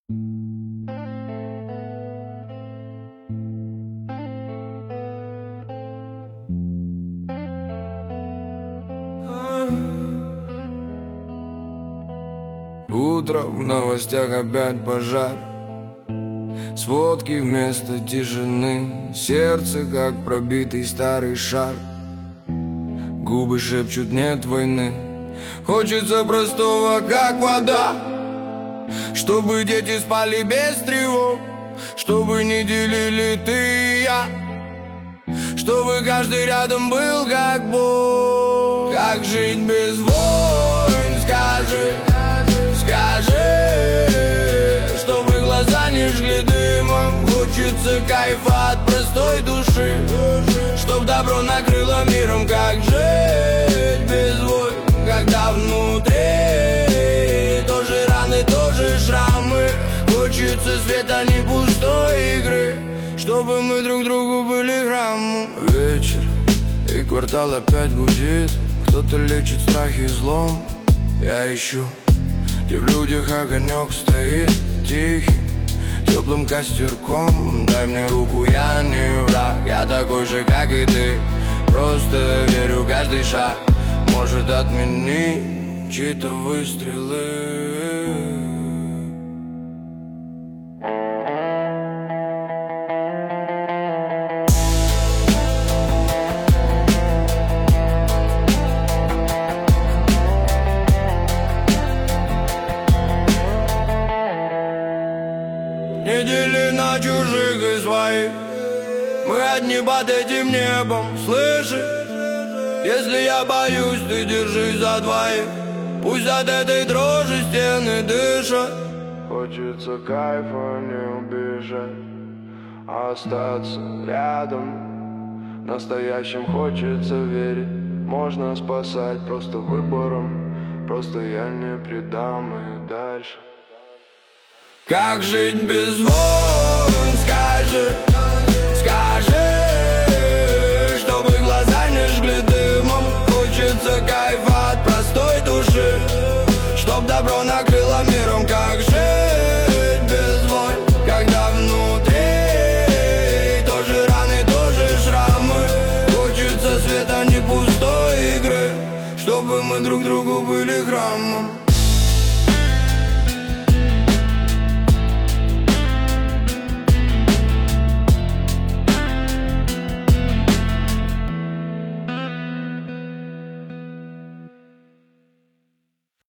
Утро, в новостях опять пожар, сводки вместо тишины, сердце как пробитый старый шар. Губы шепчут нет войны, хочется простого как вода, чтобы дети спали без тревог, чтобы не делили ты и я, чтобы каждый рядом был как Бог. Как жить без войн, скажи, чтобы глаза не жгли дымом. Хочется кайфа от простой души, чтоб добро накрыло миром. Как жить без войн, когда внутри тоже раны, тоже шрамы. Хочется света, не пустой игры, чтобы мы друг другу были храмом. Вечер, и квартал опять гудит, кто-то лечит страхи и злом. Я ищу, где в людях огонек стоит тихий, теплым костерком. Дай мне руку, я не враг, я такой же, как и ты. Просто верю, каждый шаг может отменить чьи-то выстрелы. Не дели на чужих и своих, мы одни под этим небом. Слышишь, если я боюсь, ты держись за двоих. Пусть от этой дрожи стены дышат. Хочется кайфа не убежать, а остаться рядом. Настоящим хочется верить, можно спасать просто выбором. Просто я не предам и дальше. Как жить без войн, скажи, чтобы глаза не жгли дымом. Хочется кайфа от простой души, чтоб добро накрыло миром. Как